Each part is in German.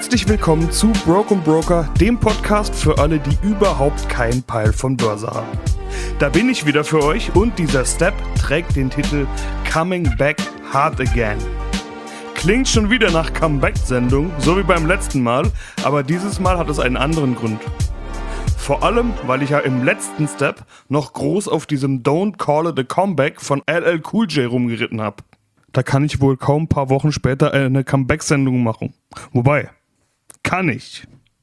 Herzlich willkommen zu Broke & Broker, dem Podcast für alle, die überhaupt keinen Peil von Börse haben. Da bin ich wieder für euch und dieser Step trägt den Titel Coming Back Hard Again. Klingt schon wieder nach Comeback-Sendung, so wie beim letzten Mal, aber dieses Mal hat es einen anderen Grund. Vor allem, weil ich ja im letzten Step noch groß auf diesem Don't Call It a Comeback von LL Cool J rumgeritten habe. Da kann ich wohl kaum ein paar Wochen später eine Comeback-Sendung machen. Wobei, kann ich.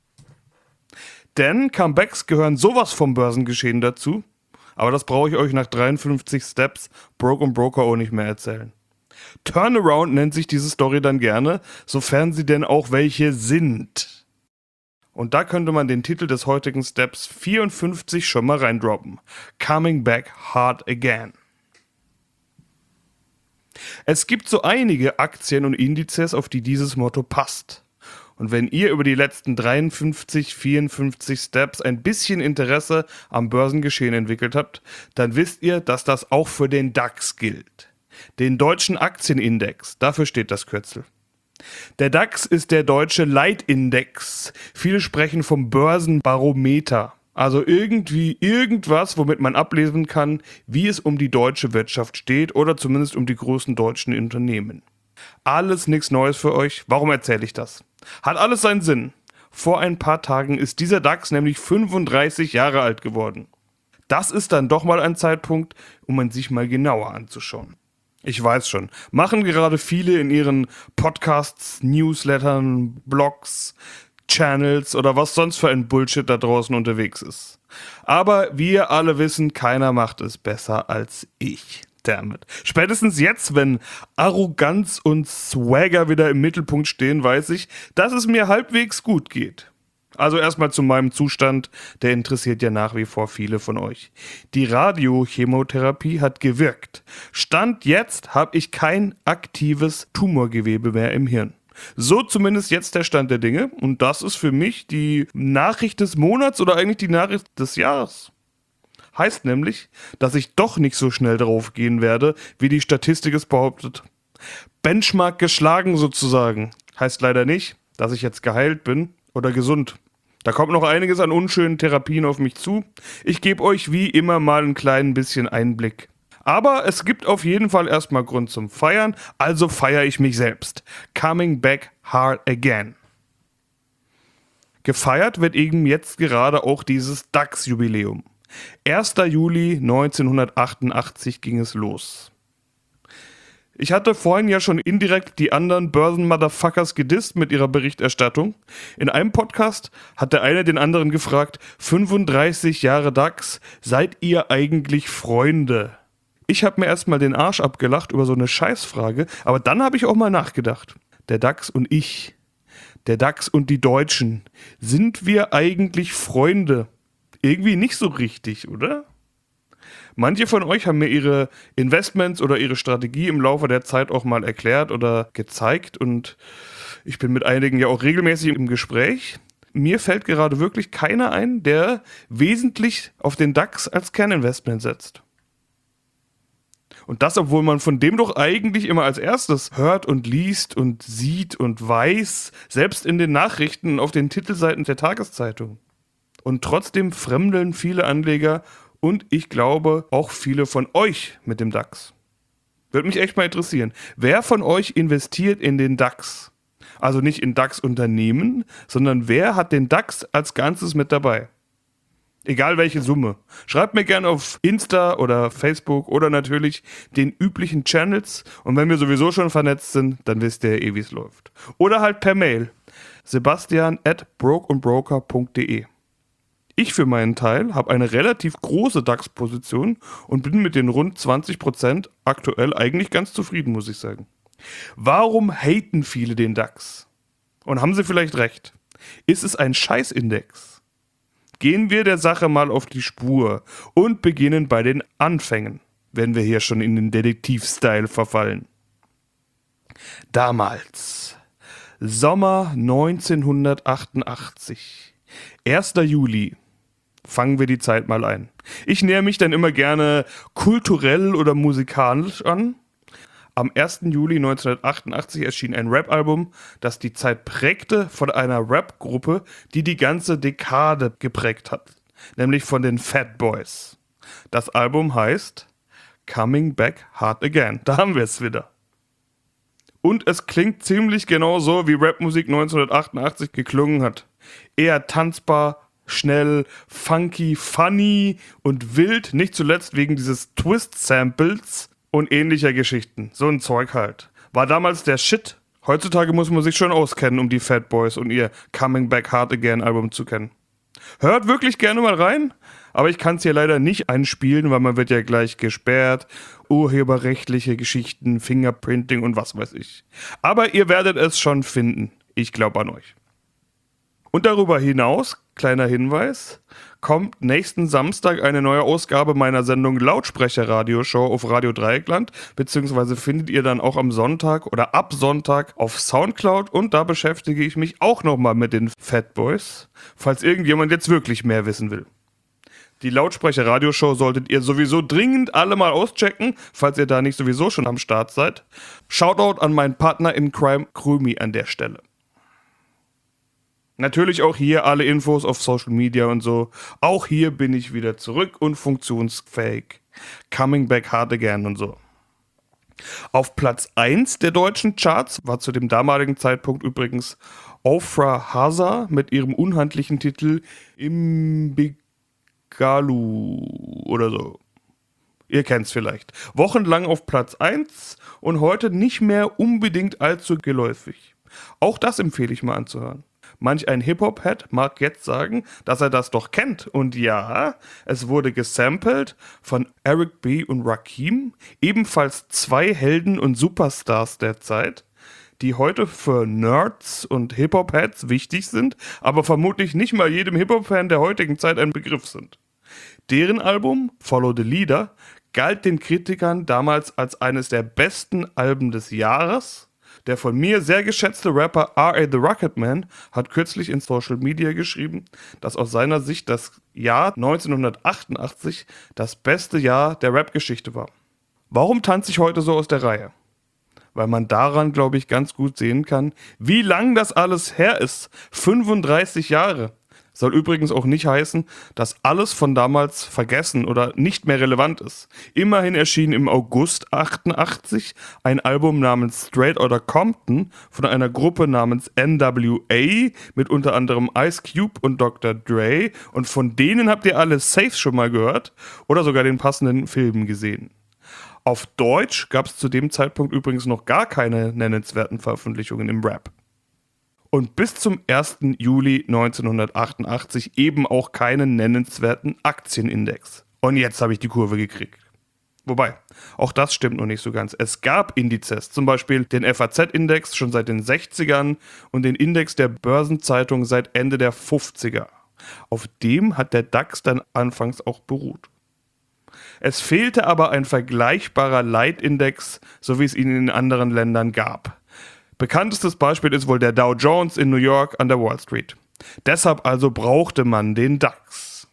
Denn Comebacks gehören sowas vom Börsengeschehen dazu, aber das brauche ich euch nach 53 Steps Broke & Broker auch nicht mehr erzählen. Turnaround nennt sich diese Story dann gerne, sofern sie denn auch welche sind. Und da könnte man den Titel des heutigen Steps 54 schon mal reindroppen. Coming Back Hard Again. Es gibt so einige Aktien und Indizes, auf die dieses Motto passt. Und wenn ihr über die letzten 53, 54 Steps ein bisschen Interesse am Börsengeschehen entwickelt habt, dann wisst ihr, dass das auch für den DAX gilt. Den Deutschen Aktienindex, dafür steht das Kürzel. Der DAX ist der deutsche Leitindex. Viele sprechen vom Börsenbarometer. Also irgendwie irgendwas, womit man ablesen kann, wie es um die deutsche Wirtschaft steht oder zumindest um die großen deutschen Unternehmen. Alles nichts Neues für euch. Warum erzähle ich das? Hat alles seinen Sinn. Vor ein paar Tagen ist dieser DAX nämlich 35 Jahre alt geworden. Das ist dann doch mal ein Zeitpunkt, um man sich mal genauer anzuschauen. Ich weiß schon, machen gerade viele in ihren Podcasts, Newslettern, Blogs, Channels oder was sonst für ein Bullshit da draußen unterwegs ist. Aber wir alle wissen, keiner macht es besser als ich. Damit. Spätestens jetzt, wenn Arroganz und Swagger wieder im Mittelpunkt stehen, weiß ich, dass es mir halbwegs gut geht. Also erstmal zu meinem Zustand, der interessiert ja nach wie vor viele von euch. Die Radiochemotherapie hat gewirkt. Stand jetzt habe ich kein aktives Tumorgewebe mehr im Hirn. So zumindest jetzt der Stand der Dinge und das ist für mich die Nachricht des Monats oder eigentlich die Nachricht des Jahres. Heißt nämlich, dass ich doch nicht so schnell drauf gehen werde, wie die Statistik es behauptet. Benchmark geschlagen sozusagen. Heißt leider nicht, dass ich jetzt geheilt bin oder gesund. Da kommt noch einiges an unschönen Therapien auf mich zu. Ich gebe euch wie immer mal ein klein bisschen Einblick. Aber es gibt auf jeden Fall erstmal Grund zum Feiern, also feiere ich mich selbst. Coming back hard again. Gefeiert wird eben jetzt gerade auch dieses DAX-Jubiläum. 1. Juli 1988 ging es los. Ich hatte vorhin ja schon indirekt die anderen Börsen-Motherfuckers gedisst mit ihrer Berichterstattung. In einem Podcast hat der eine den anderen gefragt, 35 Jahre DAX, seid ihr eigentlich Freunde? Ich habe mir erstmal den Arsch abgelacht über so eine Scheißfrage, aber dann habe ich auch mal nachgedacht. Der DAX und ich, der DAX und die Deutschen, sind wir eigentlich Freunde? Irgendwie nicht so richtig, oder? Manche von euch haben mir ihre Investments oder ihre Strategie im Laufe der Zeit auch mal erklärt oder gezeigt und ich bin mit einigen ja auch regelmäßig im Gespräch. Mir fällt gerade wirklich keiner ein, der wesentlich auf den DAX als Kerninvestment setzt. Und das, obwohl man von dem doch eigentlich immer als erstes hört und liest und sieht und weiß, selbst in den Nachrichten auf den Titelseiten der Tageszeitung. Und trotzdem fremdeln viele Anleger und ich glaube auch viele von euch mit dem DAX. Würde mich echt mal interessieren. Wer von euch investiert in den DAX? Also nicht in DAX-Unternehmen, sondern wer hat den DAX als Ganzes mit dabei? Egal welche Summe. Schreibt mir gerne auf Insta oder Facebook oder natürlich den üblichen Channels. Und wenn wir sowieso schon vernetzt sind, dann wisst ihr wie es läuft. Oder halt per Mail. sebastian@brokeandbroker.de. Ich für meinen Teil habe eine relativ große DAX-Position und bin mit den rund 20% aktuell eigentlich ganz zufrieden, muss ich sagen. Warum haten viele den DAX? Und haben sie vielleicht recht? Ist es ein Scheißindex? Gehen wir der Sache mal auf die Spur und beginnen bei den Anfängen, wenn wir hier schon in den Detektiv-Style verfallen. Damals, Sommer 1988, 1. Juli. Fangen wir die Zeit mal ein. Ich nähere mich dann immer gerne kulturell oder musikalisch an. Am 1. Juli 1988 erschien ein Rap-Album, das die Zeit prägte von einer Rap-Gruppe, die die ganze Dekade geprägt hat, nämlich von den Fat Boys. Das Album heißt Coming Back Hard Again. Da haben wir es wieder. Und es klingt ziemlich genau so, wie Rapmusik 1988 geklungen hat. Eher tanzbar, schnell, funky, funny und wild, nicht zuletzt wegen dieses Twist-Samples und ähnlicher Geschichten. So ein Zeug halt. War damals der Shit. Heutzutage muss man sich schon auskennen, um die Fat Boys und ihr Coming Back Hard Again Album zu kennen. Hört wirklich gerne mal rein, aber ich kann es hier leider nicht einspielen, weil man wird ja gleich gesperrt. Urheberrechtliche Geschichten, Fingerprinting und was weiß ich. Aber ihr werdet es schon finden. Ich glaube an euch. Und darüber hinaus, kleiner Hinweis, kommt nächsten Samstag eine neue Ausgabe meiner Sendung Lautsprecher-Radioshow auf Radio Dreieckland, beziehungsweise findet ihr dann auch am Sonntag oder ab Sonntag auf Soundcloud und da beschäftige ich mich auch nochmal mit den Fat Boys, falls irgendjemand jetzt wirklich mehr wissen will. Die Lautsprecher-Radioshow solltet ihr sowieso dringend alle mal auschecken, falls ihr da nicht sowieso schon am Start seid. Shoutout an meinen Partner in Crime, Krümi, an der Stelle. Natürlich auch hier alle Infos auf Social Media und so. Auch hier bin ich wieder zurück und funktionsfähig. Coming Back Hard Again und so. Auf Platz 1 der deutschen Charts war zu dem damaligen Zeitpunkt übrigens Ofra Haza mit ihrem unhandlichen Titel Imbigalu oder so. Ihr kennt's vielleicht. Wochenlang auf Platz 1 und heute nicht mehr unbedingt allzu geläufig. Auch das empfehle ich mal anzuhören. Manch ein Hip-Hop-Head mag jetzt sagen, dass er das doch kennt. Und ja, es wurde gesampelt von Eric B. und Rakim, ebenfalls zwei Helden und Superstars der Zeit, die heute für Nerds und Hip-Hop-Heads wichtig sind, aber vermutlich nicht mal jedem Hip-Hop-Fan der heutigen Zeit ein Begriff sind. Deren Album, Follow the Leader, galt den Kritikern damals als eines der besten Alben des Jahres. Der von mir sehr geschätzte Rapper R.A. The Rocketman hat kürzlich in Social Media geschrieben, dass aus seiner Sicht das Jahr 1988 das beste Jahr der Rap-Geschichte war. Warum tanze ich heute so aus der Reihe? Weil man daran, glaube ich, ganz gut sehen kann, wie lang das alles her ist. 35 Jahre. Soll übrigens auch nicht heißen, dass alles von damals vergessen oder nicht mehr relevant ist. Immerhin erschien im August 88 ein Album namens Straight Outta Compton von einer Gruppe namens NWA mit unter anderem Ice Cube und Dr. Dre und von denen habt ihr alle safe schon mal gehört oder sogar den passenden Film gesehen. Auf Deutsch gab es zu dem Zeitpunkt übrigens noch gar keine nennenswerten Veröffentlichungen im Rap. Und bis zum 1. Juli 1988 eben auch keinen nennenswerten Aktienindex. Und jetzt habe ich die Kurve gekriegt. Wobei, auch das stimmt noch nicht so ganz. Es gab Indizes, zum Beispiel den FAZ-Index schon seit den 60ern und den Index der Börsenzeitung seit Ende der 50er. Auf dem hat der DAX dann anfangs auch beruht. Es fehlte aber ein vergleichbarer Leitindex, so wie es ihn in anderen Ländern gab. Bekanntestes Beispiel ist wohl der Dow Jones in New York an der Wall Street. Deshalb also brauchte man den DAX.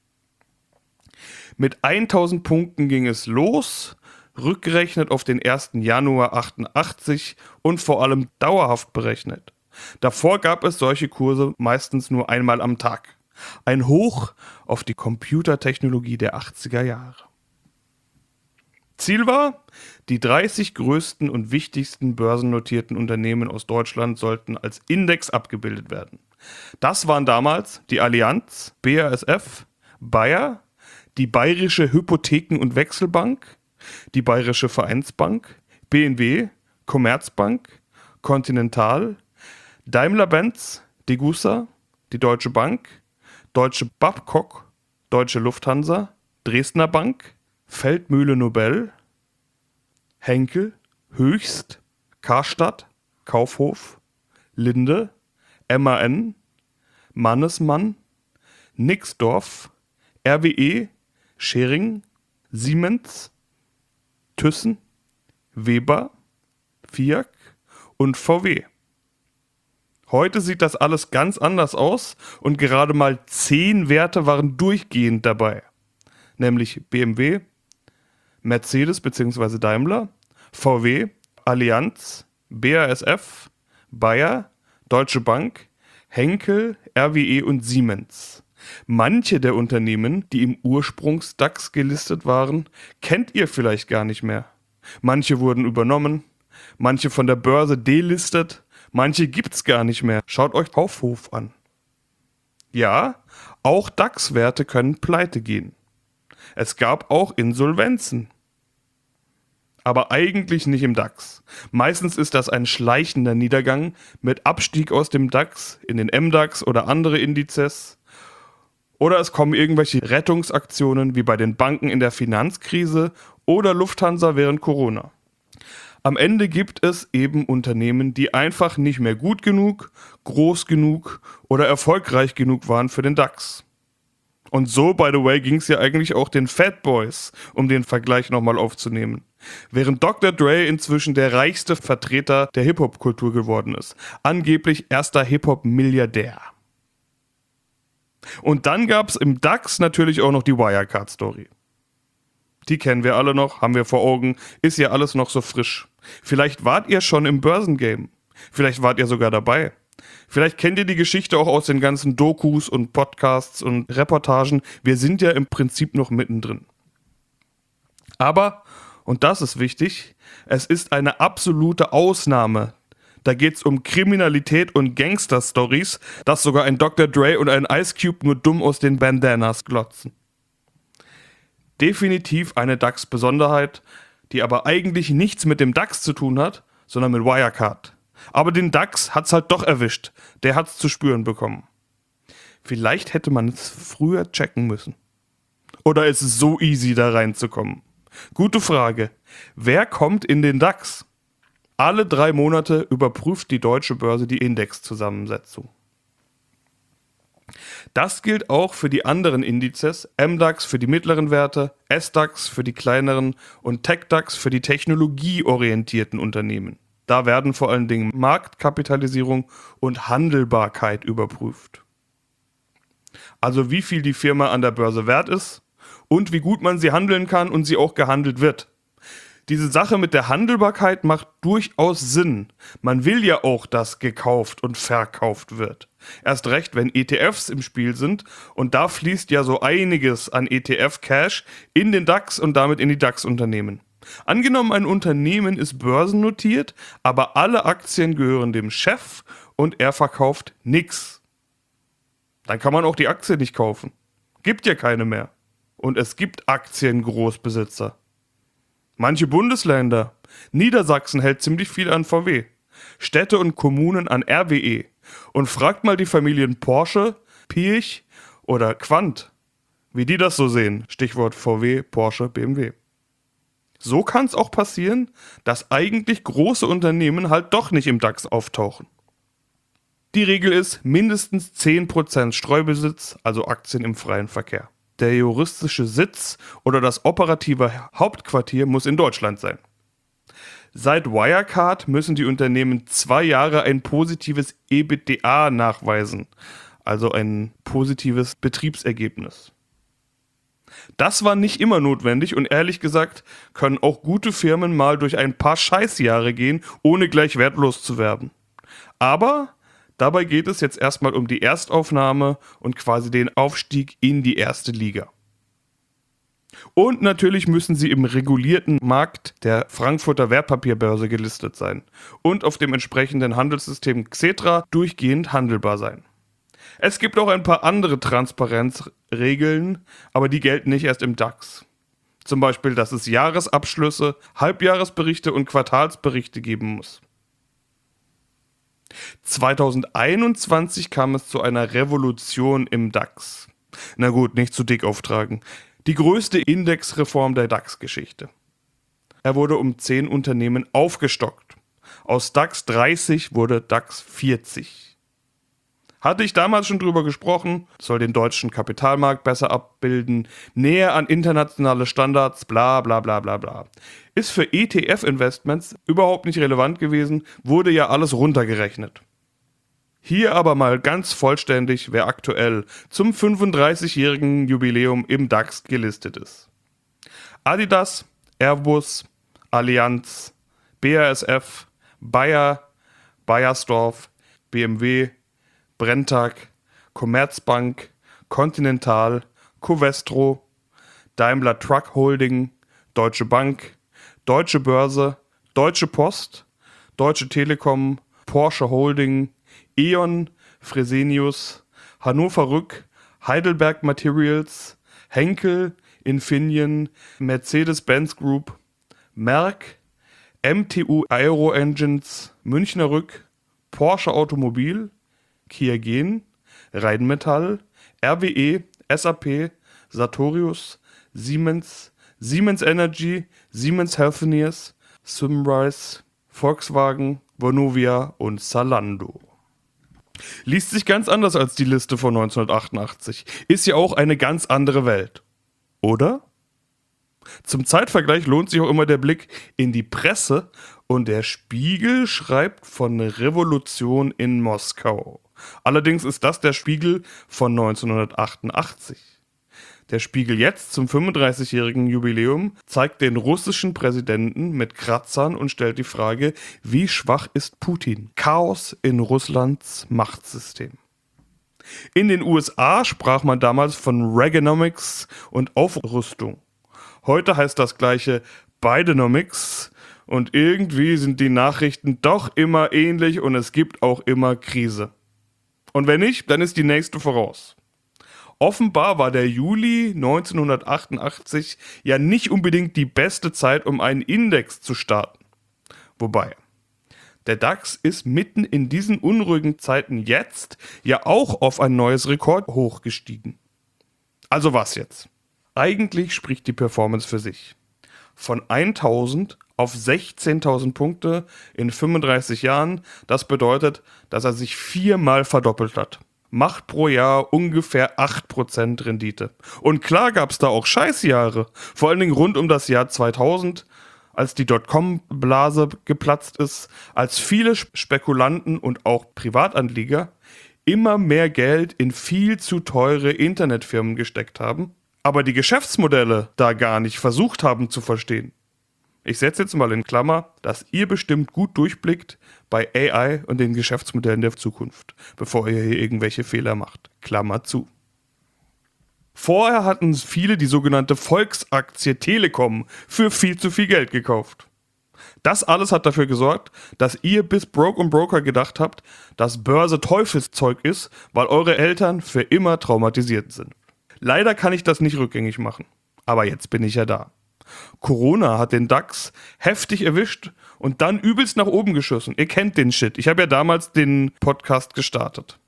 Mit 1000 Punkten ging es los, rückgerechnet auf den 1. Januar 88 und vor allem dauerhaft berechnet. Davor gab es solche Kurse meistens nur einmal am Tag. Ein Hoch auf die Computertechnologie der 80er Jahre. Ziel war, die 30 größten und wichtigsten börsennotierten Unternehmen aus Deutschland sollten als Index abgebildet werden. Das waren damals die Allianz, BASF, Bayer, die Bayerische Hypotheken- und Wechselbank, die Bayerische Vereinsbank, BNW, Commerzbank, Continental, Daimler-Benz, Degussa, die Deutsche Bank, Deutsche Babcock, Deutsche Lufthansa, Dresdner Bank, Feldmühle Nobel, Henkel, Höchst, Karstadt, Kaufhof, Linde, MAN, Mannesmann, Nixdorf, RWE, Schering, Siemens, Thyssen, Weber, Fiat und VW. Heute sieht das alles ganz anders aus und gerade mal 10 Werte waren durchgehend dabei. Nämlich BMW, Mercedes bzw. Daimler, VW, Allianz, BASF, Bayer, Deutsche Bank, Henkel, RWE und Siemens. Manche der Unternehmen, die im Ursprungs-DAX gelistet waren, kennt ihr vielleicht gar nicht mehr. Manche wurden übernommen, manche von der Börse delistet, manche gibt's gar nicht mehr. Schaut euch Kaufhof an. Ja, auch DAX-Werte können pleite gehen. Es gab auch Insolvenzen. Aber eigentlich nicht im DAX. Meistens ist das ein schleichender Niedergang mit Abstieg aus dem DAX in den MDAX oder andere Indizes. Oder es kommen irgendwelche Rettungsaktionen wie bei den Banken in der Finanzkrise oder Lufthansa während Corona. Am Ende gibt es eben Unternehmen, die einfach nicht mehr gut genug, groß genug oder erfolgreich genug waren für den DAX. Und so, by the way, ging es ja eigentlich auch den Fat Boys, um den Vergleich nochmal aufzunehmen. Während Dr. Dre inzwischen der reichste Vertreter der Hip-Hop-Kultur geworden ist. Angeblich erster Hip-Hop-Milliardär. Und dann gab es im DAX natürlich auch noch die Wirecard-Story. Die kennen wir alle noch, haben wir vor Augen, ist ja alles noch so frisch. Vielleicht wart ihr schon im Börsengame. Vielleicht wart ihr sogar dabei. Vielleicht kennt ihr die Geschichte auch aus den ganzen Dokus und Podcasts und Reportagen. Wir sind ja im Prinzip noch mittendrin. Aber, und das ist wichtig, es ist eine absolute Ausnahme. Da geht es um Kriminalität und Gangster-Stories, dass sogar ein Dr. Dre und ein Ice Cube nur dumm aus den Bandanas glotzen. Definitiv eine DAX-Besonderheit, die aber eigentlich nichts mit dem DAX zu tun hat, sondern mit Wirecard. Aber den DAX hat's halt doch erwischt. Der hat's zu spüren bekommen. Vielleicht hätte man es früher checken müssen. Oder ist es so easy, da reinzukommen? Gute Frage. Wer kommt in den DAX? Alle 3 Monate überprüft die Deutsche Börse die Indexzusammensetzung. Das gilt auch für die anderen Indizes, MDAX für die mittleren Werte, SDAX für die kleineren und TechDAX für die technologieorientierten Unternehmen. Da werden vor allen Dingen Marktkapitalisierung und Handelbarkeit überprüft. Also wie viel die Firma an der Börse wert ist und wie gut man sie handeln kann und sie auch gehandelt wird. Diese Sache mit der Handelbarkeit macht durchaus Sinn. Man will ja auch, dass gekauft und verkauft wird. Erst recht, wenn ETFs im Spiel sind und da fließt ja so einiges an ETF-Cash in den DAX und damit in die DAX-Unternehmen. Angenommen, ein Unternehmen ist börsennotiert, aber alle Aktien gehören dem Chef und er verkauft nix. Dann kann man auch die Aktie nicht kaufen. Gibt ja keine mehr. Und es gibt Aktiengroßbesitzer. Manche Bundesländer. Niedersachsen hält ziemlich viel an VW. Städte und Kommunen an RWE. Und fragt mal die Familien Porsche, Piech oder Quandt, wie die das so sehen. Stichwort VW, Porsche, BMW. So kann es auch passieren, dass eigentlich große Unternehmen halt doch nicht im DAX auftauchen. Die Regel ist mindestens 10% Streubesitz, also Aktien im freien Verkehr. Der juristische Sitz oder das operative Hauptquartier muss in Deutschland sein. Seit Wirecard müssen die Unternehmen 2 Jahre ein positives EBITDA nachweisen, also ein positives Betriebsergebnis. Das war nicht immer notwendig und ehrlich gesagt können auch gute Firmen mal durch ein paar Scheißjahre gehen, ohne gleich wertlos zu werden. Aber dabei geht es jetzt erstmal um die Erstaufnahme und quasi den Aufstieg in die erste Liga. Und natürlich müssen sie im regulierten Markt der Frankfurter Wertpapierbörse gelistet sein und auf dem entsprechenden Handelssystem Xetra durchgehend handelbar sein. Es gibt auch ein paar andere Transparenzregeln, aber die gelten nicht erst im DAX. Zum Beispiel, dass es Jahresabschlüsse, Halbjahresberichte und Quartalsberichte geben muss. 2021 kam es zu einer Revolution im DAX. Na gut, nicht zu dick auftragen. Die größte Indexreform der DAX-Geschichte. Er wurde um 10 Unternehmen aufgestockt. Aus DAX 30 wurde DAX 40. Hatte ich damals schon drüber gesprochen, soll den deutschen Kapitalmarkt besser abbilden, näher an internationale Standards, bla bla bla bla bla. Ist für ETF-Investments überhaupt nicht relevant gewesen, wurde ja alles runtergerechnet. Hier aber mal ganz vollständig, wer aktuell zum 35-jährigen Jubiläum im DAX gelistet ist. Adidas, Airbus, Allianz, BASF, Bayer, Bayersdorf, BMW, Brenntag, Commerzbank, Continental, Covestro, Daimler Truck Holding, Deutsche Bank, Deutsche Börse, Deutsche Post, Deutsche Telekom, Porsche Holding, E.ON, Fresenius, Hannover Rück, Heidelberg Materials, Henkel, Infineon, Mercedes-Benz Group, Merck, MTU Aero Engines, Münchner Rück, Porsche Automobil, Kia Gen, Rheinmetall, RWE, SAP, Sartorius, Siemens, Siemens Energy, Siemens Healthineers, Symrise, Volkswagen, Vonovia und Zalando. Liest sich ganz anders als die Liste von 1988. Ist ja auch eine ganz andere Welt. Oder? Zum Zeitvergleich lohnt sich auch immer der Blick in die Presse und der Spiegel schreibt von Revolution in Moskau. Allerdings ist das der Spiegel von 1988. Der Spiegel jetzt zum 35-jährigen Jubiläum zeigt den russischen Präsidenten mit Kratzern und stellt die Frage, wie schwach ist Putin? Chaos in Russlands Machtsystem. In den USA sprach man damals von Reaganomics und Aufrüstung. Heute heißt das gleiche Bidenomics und irgendwie sind die Nachrichten doch immer ähnlich und es gibt auch immer Krise. Und wenn nicht, dann ist die nächste voraus. Offenbar war der Juli 1988 ja nicht unbedingt die beste Zeit, um einen Index zu starten. Wobei, der DAX ist mitten in diesen unruhigen Zeiten jetzt ja auch auf ein neues Rekordhoch gestiegen. Also was jetzt? Eigentlich spricht die Performance für sich. Von 1000 auf 16.000 Punkte in 35 Jahren, das bedeutet, dass er sich 4-mal verdoppelt hat. Macht pro Jahr ungefähr 8% Rendite. Und klar gab es da auch Scheißjahre, vor allen Dingen rund um das Jahr 2000, als die Dotcom-Blase geplatzt ist, als viele Spekulanten und auch Privatanleger immer mehr Geld in viel zu teure Internetfirmen gesteckt haben, aber die Geschäftsmodelle da gar nicht versucht haben zu verstehen. Ich setze jetzt mal in Klammer, dass ihr bestimmt gut durchblickt bei AI und den Geschäftsmodellen der Zukunft, bevor ihr hier irgendwelche Fehler macht. Klammer zu. Vorher hatten viele die sogenannte Volksaktie Telekom für viel zu viel Geld gekauft. Das alles hat dafür gesorgt, dass ihr bis Broke und Broker gedacht habt, dass Börse Teufelszeug ist, weil eure Eltern für immer traumatisiert sind. Leider kann ich das nicht rückgängig machen, aber jetzt bin ich ja da. Corona hat den DAX heftig erwischt und dann übelst nach oben geschossen. Ihr kennt den Shit. Ich habe ja damals den Podcast gestartet.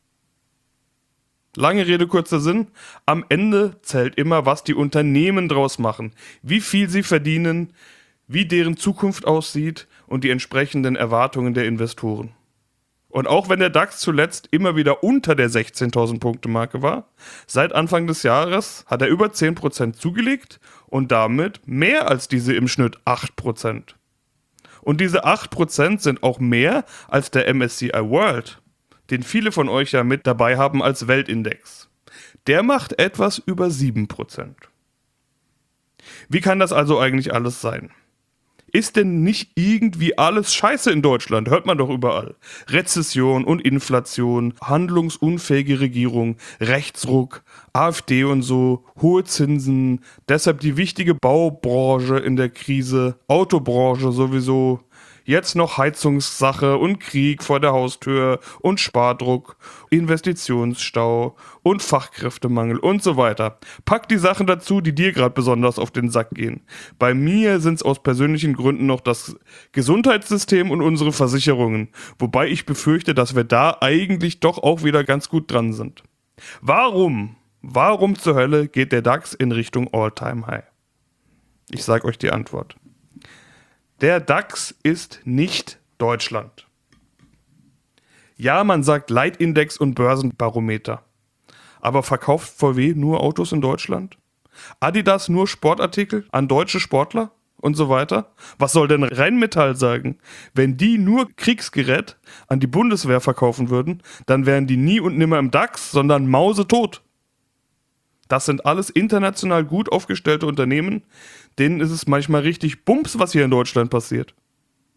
Lange Rede, kurzer Sinn. Am Ende zählt immer, was die Unternehmen draus machen, wie viel sie verdienen, wie deren Zukunft aussieht und die entsprechenden Erwartungen der Investoren. Und auch wenn der DAX zuletzt immer wieder unter der 16.000 Punkte Marke war, seit Anfang des Jahres hat er über 10% zugelegt und damit mehr als diese im Schnitt 8%. Und diese 8% sind auch mehr als der MSCI World, den viele von euch ja mit dabei haben als Weltindex. Der macht etwas über 7%. Wie kann das also eigentlich alles sein? Ist denn nicht irgendwie alles scheiße in Deutschland? Hört man doch überall. Rezession und Inflation, handlungsunfähige Regierung, Rechtsruck, AfD und so, hohe Zinsen, deshalb die wichtige Baubranche in der Krise, Autobranche sowieso, jetzt noch Heizungssache und Krieg vor der Haustür und Spardruck, Investitionsstau und Fachkräftemangel und so weiter. Pack die Sachen dazu, die dir gerade besonders auf den Sack gehen. Bei mir sind es aus persönlichen Gründen noch das Gesundheitssystem und unsere Versicherungen, wobei ich befürchte, dass wir da eigentlich doch auch wieder ganz gut dran sind. Warum zur Hölle geht der DAX in Richtung All-Time-High? Ich sage euch die Antwort. Der DAX ist nicht Deutschland. Ja, man sagt Leitindex und Börsenbarometer. Aber verkauft VW nur Autos in Deutschland? Adidas nur Sportartikel an deutsche Sportler? Und so weiter? Was soll denn Rheinmetall sagen? Wenn die nur Kriegsgerät an die Bundeswehr verkaufen würden, dann wären die nie und nimmer im DAX, sondern mausetot. Das sind alles international gut aufgestellte Unternehmen, denen ist es manchmal richtig Bums, was hier in Deutschland passiert.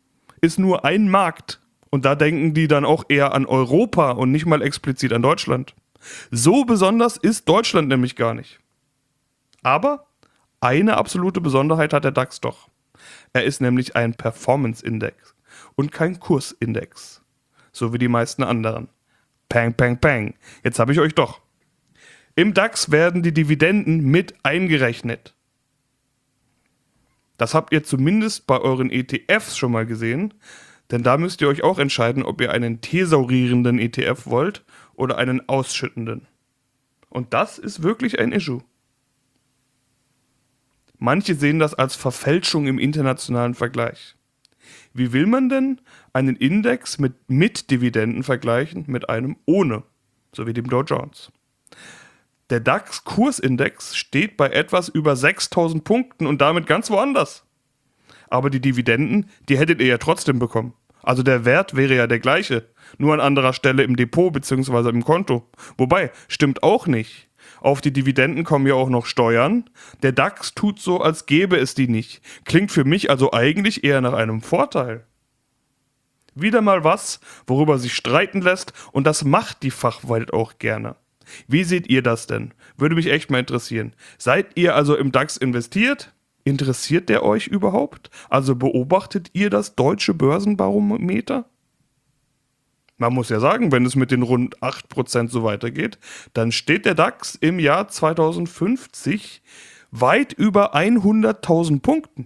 ist nur ein Markt. Und da denken die dann auch eher an Europa und nicht mal explizit an Deutschland. So besonders ist Deutschland nämlich gar nicht. Aber eine absolute Besonderheit hat der DAX doch. Er ist nämlich ein Performance-Index und kein Kursindex. So wie die meisten anderen. Pang, pang, pang. Jetzt habe ich euch doch. Im DAX werden die Dividenden mit eingerechnet. Das habt ihr zumindest bei euren ETFs schon mal gesehen, denn da müsst ihr euch auch entscheiden, ob ihr einen thesaurierenden ETF wollt oder einen ausschüttenden. Und das ist wirklich ein Issue. Manche sehen das als Verfälschung im internationalen Vergleich. Wie will man denn einen Index mit Dividenden vergleichen mit einem ohne, so wie dem Dow Jones? Der DAX-Kursindex steht bei etwas über 6.000 Punkten und damit ganz woanders. Aber die Dividenden, die hättet ihr ja trotzdem bekommen. Also der Wert wäre ja der gleiche, nur an anderer Stelle im Depot bzw. im Konto. Wobei, stimmt auch nicht. Auf die Dividenden kommen ja auch noch Steuern. Der DAX tut so, als gäbe es die nicht. Klingt für mich also eigentlich eher nach einem Vorteil. Wieder mal was, worüber sich streiten lässt, und das macht die Fachwelt auch gerne. Wie seht ihr das denn? Würde mich echt mal interessieren. Seid ihr also im DAX investiert? Interessiert der euch überhaupt? Also beobachtet ihr das deutsche Börsenbarometer? Man muss ja sagen, wenn es mit den rund 8% so weitergeht, dann steht der DAX im Jahr 2050 weit über 100.000 Punkten.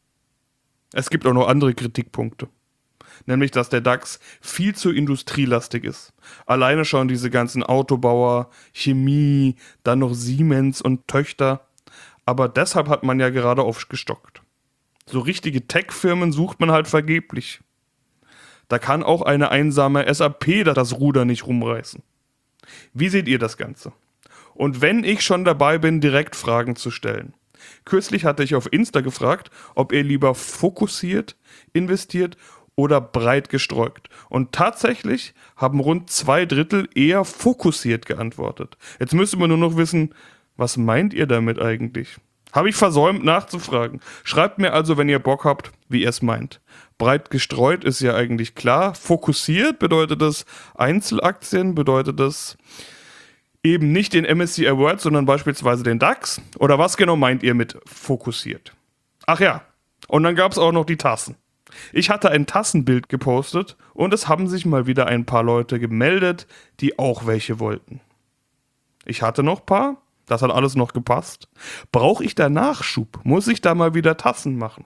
Es gibt auch noch andere Kritikpunkte. Nämlich, dass der DAX viel zu industrielastig ist. Alleine schon diese ganzen Autobauer, Chemie, dann noch Siemens und Töchter. Aber deshalb hat man ja gerade aufgestockt. So richtige Tech-Firmen sucht man halt vergeblich. Da kann auch eine einsame SAP das Ruder nicht rumreißen. Wie seht ihr das Ganze? Und wenn ich schon dabei bin, direkt Fragen zu stellen. Kürzlich hatte ich auf Insta gefragt, ob ihr lieber fokussiert investiert oder breit gestreut. Und tatsächlich haben rund 2/3 eher fokussiert geantwortet. Jetzt müsste man nur noch wissen, was meint ihr damit eigentlich? Habe ich versäumt nachzufragen. Schreibt mir also, wenn ihr Bock habt, wie ihr es meint. Breit gestreut ist ja eigentlich klar. Fokussiert bedeutet das Einzelaktien, bedeutet das eben nicht den MSCI World, sondern beispielsweise den DAX. Oder was genau meint ihr mit fokussiert? Ach ja, und dann gab es auch noch die Tassen. Ich hatte ein Tassenbild gepostet und es haben sich mal wieder ein paar Leute gemeldet, die auch welche wollten. Ich hatte noch ein paar. Das hat alles noch gepasst. Brauche ich da Nachschub? Muss ich da mal wieder Tassen machen?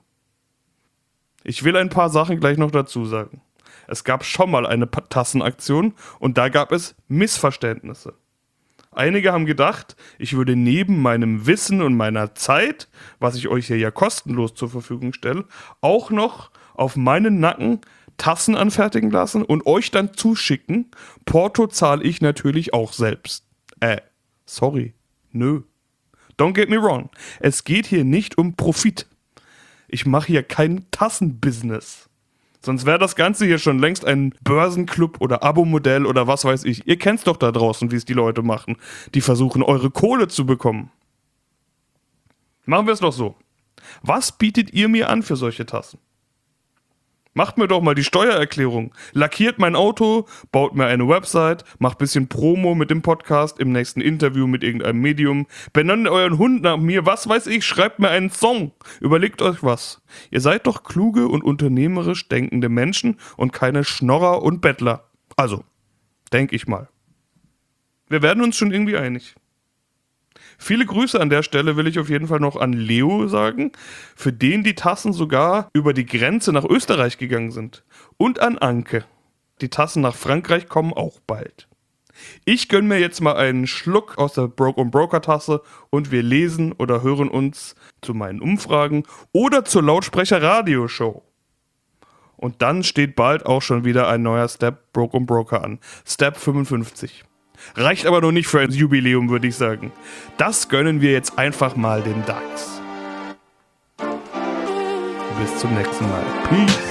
Ich will ein paar Sachen gleich noch dazu sagen. Es gab schon mal eine Tassenaktion und da gab es Missverständnisse. Einige haben gedacht, ich würde neben meinem Wissen und meiner Zeit, was ich euch hier ja kostenlos zur Verfügung stelle, auch noch auf meinen Nacken Tassen anfertigen lassen und euch dann zuschicken. Porto zahle ich natürlich auch selbst. Sorry. Nö. Don't get me wrong. Es geht hier nicht um Profit. Ich mache hier kein Tassenbusiness. Sonst wäre das Ganze hier schon längst ein Börsenclub oder Abo-Modell oder was weiß ich. Ihr kennt's doch da draußen, wie es die Leute machen. Die versuchen, eure Kohle zu bekommen. Machen wir es doch so. Was bietet ihr mir an für solche Tassen? Macht mir doch mal die Steuererklärung. Lackiert mein Auto, baut mir eine Website, macht ein bisschen Promo mit dem Podcast, im nächsten Interview mit irgendeinem Medium. Benennt euren Hund nach mir, was weiß ich, schreibt mir einen Song. Überlegt euch was. Ihr seid doch kluge und unternehmerisch denkende Menschen und keine Schnorrer und Bettler. Also, denk ich mal. Wir werden uns schon irgendwie einig. Viele Grüße an der Stelle will ich auf jeden Fall noch an Leo sagen, für den die Tassen sogar über die Grenze nach Österreich gegangen sind. Und an Anke. Die Tassen nach Frankreich kommen auch bald. Ich gönne mir jetzt mal einen Schluck aus der Broke & Broker Tasse und wir lesen oder hören uns zu meinen Umfragen oder zur Lautsprecher-Radio-Show. Und dann steht bald auch schon wieder ein neuer Step Broke & Broker an. Step 55. Reicht aber noch nicht für ein Jubiläum, würde ich sagen. Das gönnen wir jetzt einfach mal den DAX. Bis zum nächsten Mal. Peace.